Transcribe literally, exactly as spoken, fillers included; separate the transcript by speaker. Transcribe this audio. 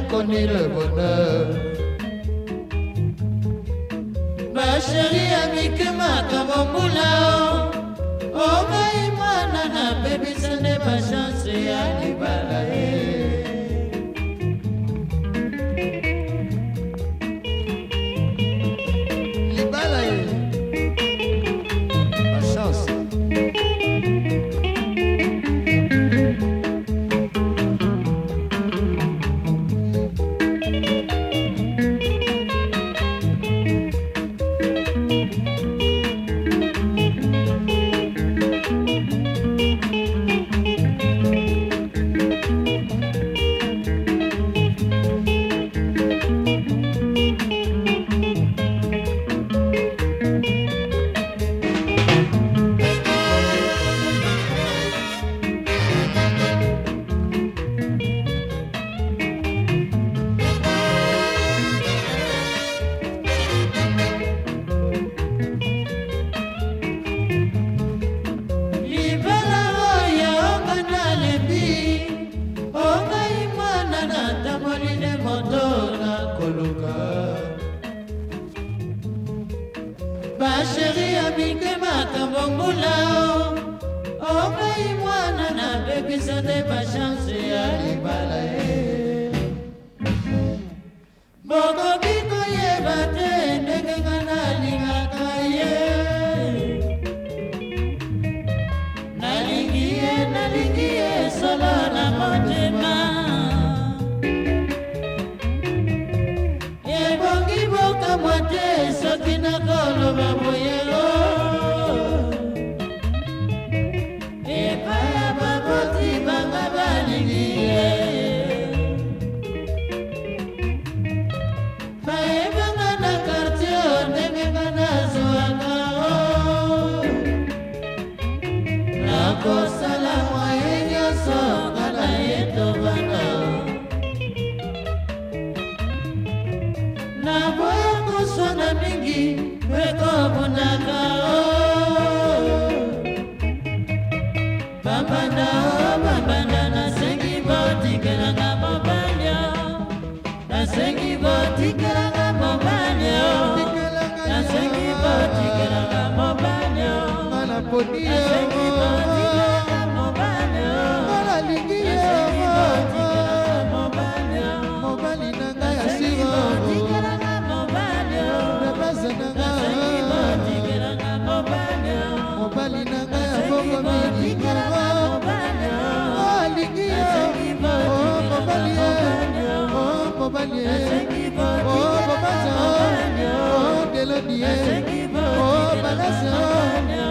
Speaker 1: connu le bonheur. Ma chérie amie Makamomula, oh my mwana baby ce n'est pas chance ya libala libala ma chance. Ma chérie amie Makamomula, oh my mwana na baby ce n'est pas chance ya libala Boko biko yeba te ndenge ngana lingaka ye Nalingi ye, nalingi ye solo na motema Yebongi boka mwate soki na koloba boyelo Epaya baboti banga balingi ye Baebanga na quartier ndenge ngana zoanga Nakosala mwaye nyoso ngana yetovanga Na boya kuswana mingi Weko bunaka Bambanda oh bambanda Nasengi boti kelanga mobanyo Nasengi boti kelanga mobanyo Nasengi boti kelanga mobanyo Nasengi boti kelanga mobanyo Nasengi boti kelanga mobanyo
Speaker 2: Mobali nanga ya sigo Mobali nanga ya bongo mingi Oh alingi Oh mobali Oh mobali Oh bobaza Oh delodie Oh balasa